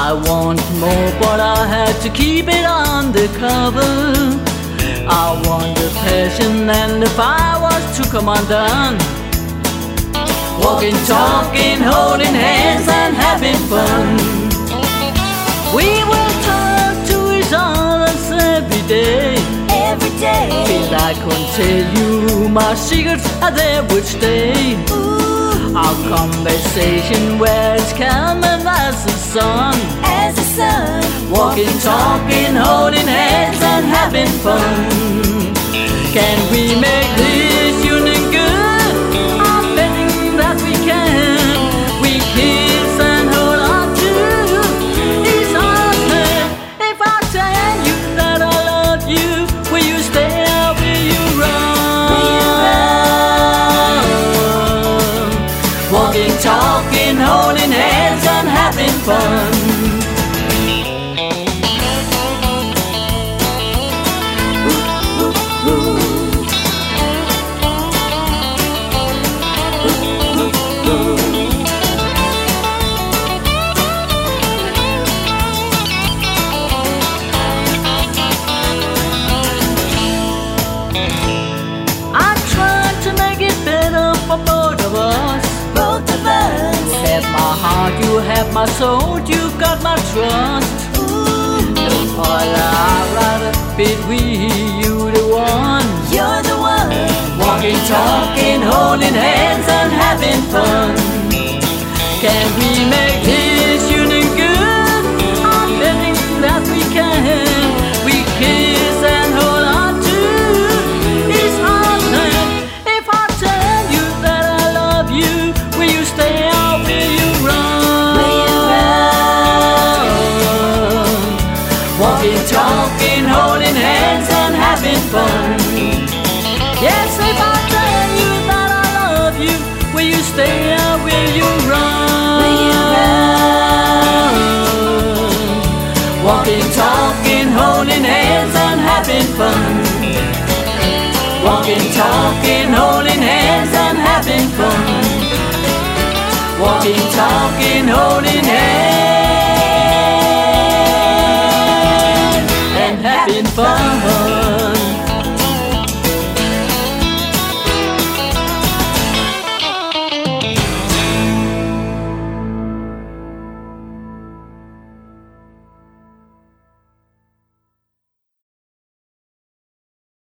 I want more, but I had to keep it undercover. I want the passion and the fire was to come undone. Walking, talking, holding hands and having fun. We will talk to each other every day. Every day. Feel I couldn't tell you my secrets are there would stay. Our conversation where it's calm and as the sun. As the sun. Walking, talking, holding hands and having fun. Can we make this union good? I'm betting that we can. We kiss and hold on to each other's hand. If I tell you that I love you, will you stay or will you run? Will you run? Walking, talking, holding hands and having fun. You have my soul, you got my trust. No other, I'd rather be with you, the one. You're the one. Walking, talking, holding hands and having fun. Can we make this union good? I'm betting that we can. We kiss and hold on to each other's hand. If I tell you that I love you, will you stay or will you run? Walking, talking, holding hands and having fun. Yes, if I tell you that I love you, will you stay or will you run? Will you run? Walking, talking, holding hands and having fun. Walking, talking, holding hands and having fun. Walking, talking, holding hands. Having fun.